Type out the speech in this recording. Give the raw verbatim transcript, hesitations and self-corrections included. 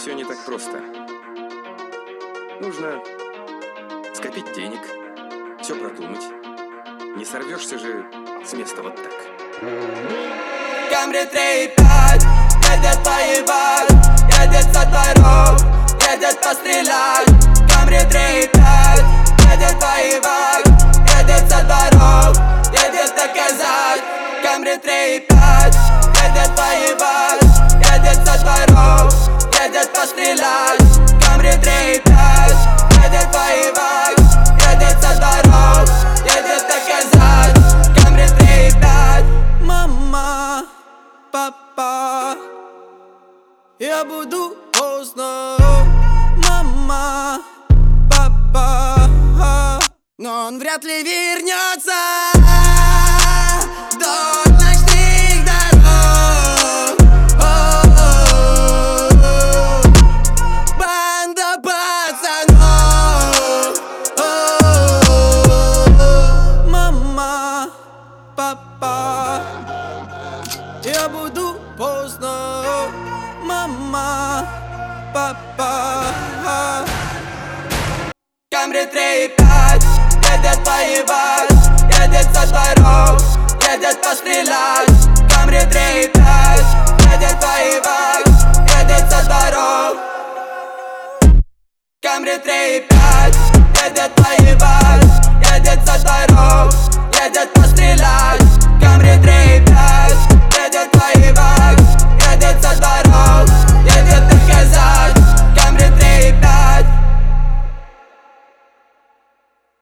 все не так просто. Нужно скопить денег, все продумать. Не сорвешься же с места вот так. Камри три и пять едет воевать, едет со дворов, едет пострелять. Камри три и пять едет воевать, едет со дворов, едет доказать. Камри три и пять едет воевать, едет со дворов, едет пострелять. Камри три и пять едет воевать, едет со дворов, едет доказать. Камри три и пять. Мама, папа, я буду поздно. Мама, папа, но он вряд ли вернется. До ночных дорог. О-о-о-о. Банда пацанов. О-о-о-о. Мама, папа, я буду поздно. Мама, папа. Камри три и пять едет воевать, едет со дворов,